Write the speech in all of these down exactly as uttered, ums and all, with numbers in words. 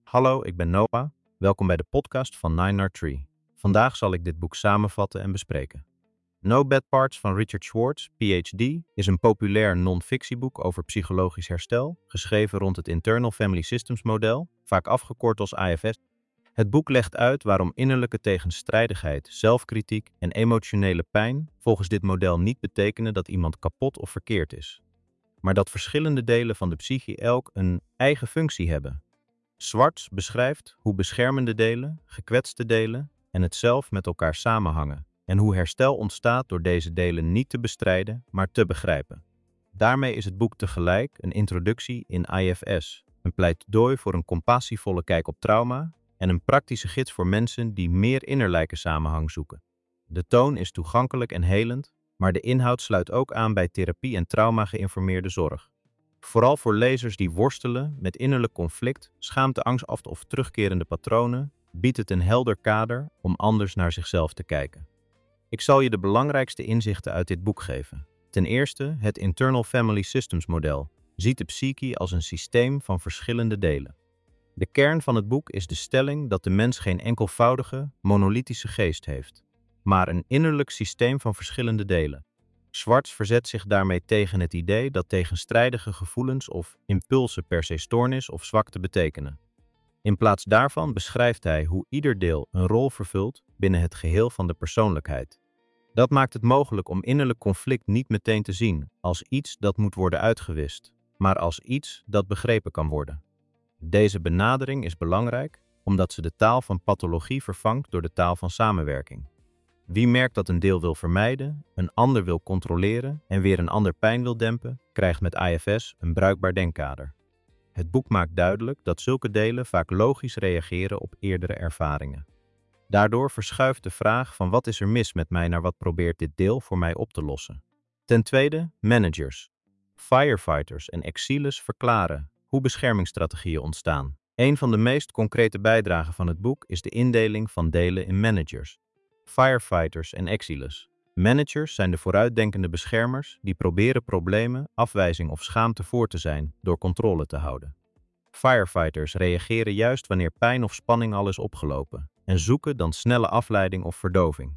Hallo, ik ben Noah. Welkom bij de podcast van Nine R Tree. Vandaag zal ik dit boek samenvatten en bespreken. No Bad Parts van Richard Schwartz, P H D, is een populair non-fictieboek over psychologisch herstel, geschreven rond het Internal Family Systems model, vaak afgekort als I F S. Het boek legt uit waarom innerlijke tegenstrijdigheid, zelfkritiek en emotionele pijn volgens dit model niet betekenen dat iemand kapot of verkeerd is, maar dat verschillende delen van de psyche elk een eigen functie hebben. Schwartz beschrijft hoe beschermende delen, gekwetste delen en het zelf met elkaar samenhangen en hoe herstel ontstaat door deze delen niet te bestrijden, maar te begrijpen. Daarmee is het boek tegelijk een introductie in I F S, een pleidooi voor een compassievolle kijk op trauma en een praktische gids voor mensen die meer innerlijke samenhang zoeken. De toon is toegankelijk en helend, maar de inhoud sluit ook aan bij therapie en trauma-geïnformeerde zorg. Vooral voor lezers die worstelen met innerlijk conflict, schaamte, angst of terugkerende patronen, biedt het een helder kader om anders naar zichzelf te kijken. Ik zal je de belangrijkste inzichten uit dit boek geven. Ten eerste, het Internal Family Systems model ziet de psyche als een systeem van verschillende delen. De kern van het boek is de stelling dat de mens geen enkelvoudige, monolithische geest heeft, maar een innerlijk systeem van verschillende delen. Schwartz verzet zich daarmee tegen het idee dat tegenstrijdige gevoelens of impulsen per se stoornis of zwakte betekenen. In plaats daarvan beschrijft hij hoe ieder deel een rol vervult binnen het geheel van de persoonlijkheid. Dat maakt het mogelijk om innerlijk conflict niet meteen te zien als iets dat moet worden uitgewist, maar als iets dat begrepen kan worden. Deze benadering is belangrijk omdat ze de taal van pathologie vervangt door de taal van samenwerking. Wie merkt dat een deel wil vermijden, een ander wil controleren en weer een ander pijn wil dempen, krijgt met I F S een bruikbaar denkkader. Het boek maakt duidelijk dat zulke delen vaak logisch reageren op eerdere ervaringen. Daardoor verschuift de vraag van wat is er mis met mij naar wat probeert dit deel voor mij op te lossen. Ten tweede, managers, firefighters en exiles verklaren hoe beschermingsstrategieën ontstaan. Een van de meest concrete bijdragen van het boek is de indeling van delen in managers, firefighters en exiles. Managers zijn de vooruitdenkende beschermers die proberen problemen, afwijzing of schaamte voor te zijn door controle te houden. Firefighters reageren juist wanneer pijn of spanning al is opgelopen en zoeken dan snelle afleiding of verdoving.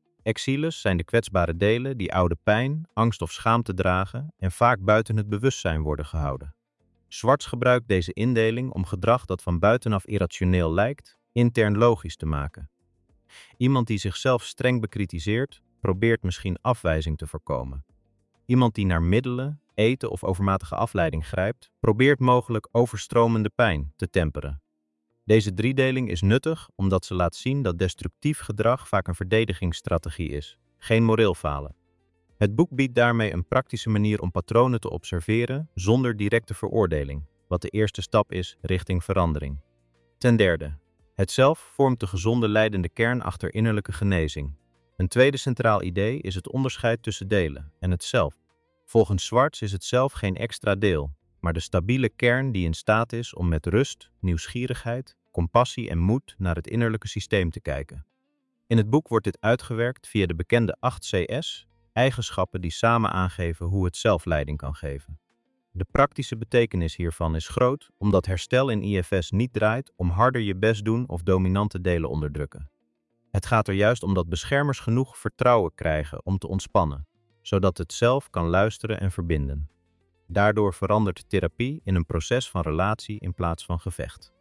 Exiles zijn de kwetsbare delen die oude pijn, angst of schaamte dragen en vaak buiten het bewustzijn worden gehouden. Schwartz gebruikt deze indeling om gedrag dat van buitenaf irrationeel lijkt, intern logisch te maken. Iemand die zichzelf streng bekritiseert, probeert misschien afwijzing te voorkomen. Iemand die naar middelen, eten of overmatige afleiding grijpt, probeert mogelijk overstromende pijn te temperen. Deze driedeling is nuttig omdat ze laat zien dat destructief gedrag vaak een verdedigingsstrategie is, geen moreel falen. Het boek biedt daarmee een praktische manier om patronen te observeren zonder directe veroordeling, wat de eerste stap is richting verandering. Ten derde, het zelf vormt de gezonde leidende kern achter innerlijke genezing. Een tweede centraal idee is het onderscheid tussen delen en het zelf. Volgens Schwartz is het zelf geen extra deel, maar de stabiele kern die in staat is om met rust, nieuwsgierigheid, compassie en moed naar het innerlijke systeem te kijken. In het boek wordt dit uitgewerkt via de bekende acht C S, eigenschappen die samen aangeven hoe het zelf leiding kan geven. De praktische betekenis hiervan is groot, omdat herstel in I F S niet draait om harder je best doen of dominante delen onderdrukken. Het gaat er juist om dat beschermers genoeg vertrouwen krijgen om te ontspannen, zodat het zelf kan luisteren en verbinden. Daardoor verandert therapie in een proces van relatie in plaats van gevecht.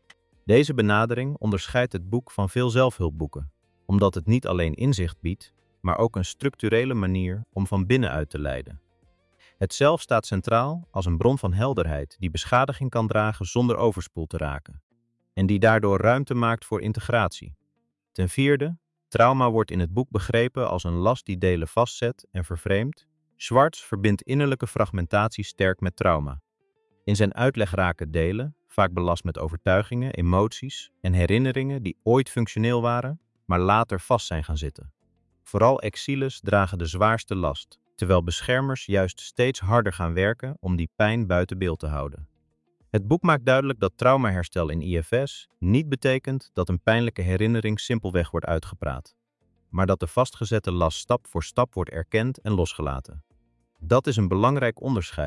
Deze benadering onderscheidt het boek van veel zelfhulpboeken, omdat het niet alleen inzicht biedt, maar ook een structurele manier om van binnenuit te leiden. Het zelf staat centraal als een bron van helderheid die beschadiging kan dragen zonder overspoeld te raken, en die daardoor ruimte maakt voor integratie. Ten vierde, trauma wordt in het boek begrepen als een last die delen vastzet en vervreemdt. Schwartz verbindt innerlijke fragmentatie sterk met trauma. In zijn uitleg raken delen, vaak belast met overtuigingen, emoties en herinneringen die ooit functioneel waren, maar later vast zijn gaan zitten. Vooral exiles dragen de zwaarste last, terwijl beschermers juist steeds harder gaan werken om die pijn buiten beeld te houden. Het boek maakt duidelijk dat traumaherstel in I F S niet betekent dat een pijnlijke herinnering simpelweg wordt uitgepraat, maar dat de vastgezette last stap voor stap wordt erkend en losgelaten. Dat is een belangrijk onderscheid,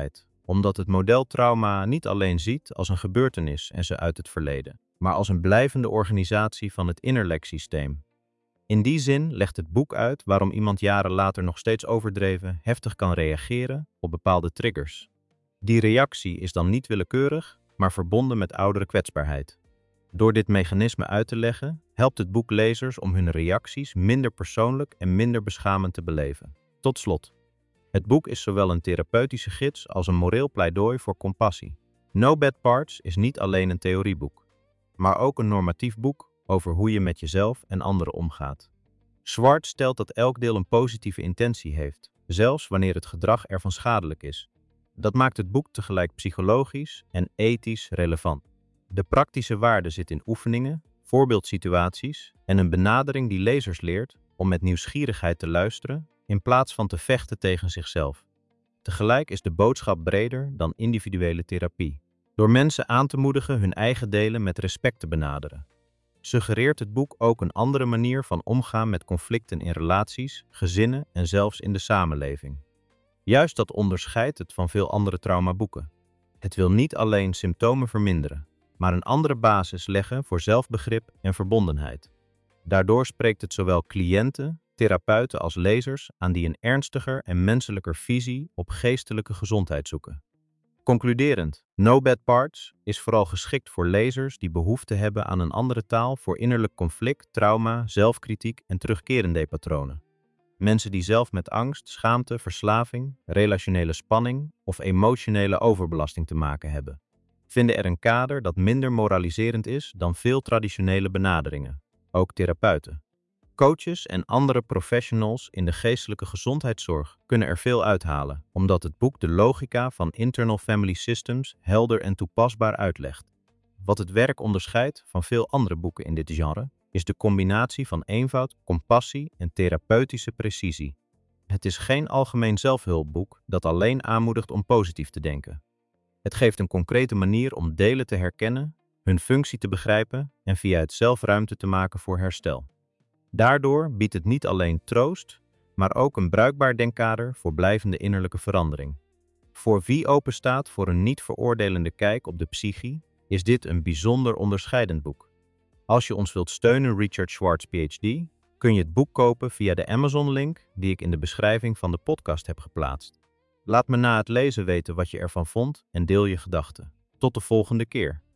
omdat het model trauma niet alleen ziet als een gebeurtenis en ze uit het verleden, maar als een blijvende organisatie van het innerlijksysteem. In die zin legt het boek uit waarom iemand jaren later nog steeds overdreven heftig kan reageren op bepaalde triggers. Die reactie is dan niet willekeurig, maar verbonden met oudere kwetsbaarheid. Door dit mechanisme uit te leggen, helpt het boek lezers om hun reacties minder persoonlijk en minder beschamend te beleven. Tot slot. Het boek is zowel een therapeutische gids als een moreel pleidooi voor compassie. No Bad Parts is niet alleen een theorieboek, maar ook een normatief boek over hoe je met jezelf en anderen omgaat. Schwartz stelt dat elk deel een positieve intentie heeft, zelfs wanneer het gedrag ervan schadelijk is. Dat maakt het boek tegelijk psychologisch en ethisch relevant. De praktische waarde zit in oefeningen, voorbeeldsituaties en een benadering die lezers leert om met nieuwsgierigheid te luisteren in plaats van te vechten tegen zichzelf. Tegelijk is de boodschap breder dan individuele therapie. Door mensen aan te moedigen hun eigen delen met respect te benaderen, suggereert het boek ook een andere manier van omgaan met conflicten in relaties, gezinnen en zelfs in de samenleving. Juist dat onderscheidt het van veel andere traumaboeken. Het wil niet alleen symptomen verminderen, maar een andere basis leggen voor zelfbegrip en verbondenheid. Daardoor spreekt het zowel cliënten, therapeuten als lezers aan die een ernstiger en menselijker visie op geestelijke gezondheid zoeken. Concluderend, No Bad Parts is vooral geschikt voor lezers die behoefte hebben aan een andere taal voor innerlijk conflict, trauma, zelfkritiek en terugkerende patronen. Mensen die zelf met angst, schaamte, verslaving, relationele spanning of emotionele overbelasting te maken hebben, vinden er een kader dat minder moraliserend is dan veel traditionele benaderingen, ook therapeuten. Coaches en andere professionals in de geestelijke gezondheidszorg kunnen er veel uithalen, omdat het boek de logica van Internal Family Systems helder en toepasbaar uitlegt. Wat het werk onderscheidt van veel andere boeken in dit genre, is de combinatie van eenvoud, compassie en therapeutische precisie. Het is geen algemeen zelfhulpboek dat alleen aanmoedigt om positief te denken. Het geeft een concrete manier om delen te herkennen, hun functie te begrijpen en via het zelf ruimte te maken voor herstel. Daardoor biedt het niet alleen troost, maar ook een bruikbaar denkkader voor blijvende innerlijke verandering. Voor wie openstaat voor een niet veroordelende kijk op de psyche, is dit een bijzonder onderscheidend boek. Als je ons wilt steunen, Richard Schwartz P H D, kun je het boek kopen via de Amazon-link die ik in de beschrijving van de podcast heb geplaatst. Laat me na het lezen weten wat je ervan vond en deel je gedachten. Tot de volgende keer.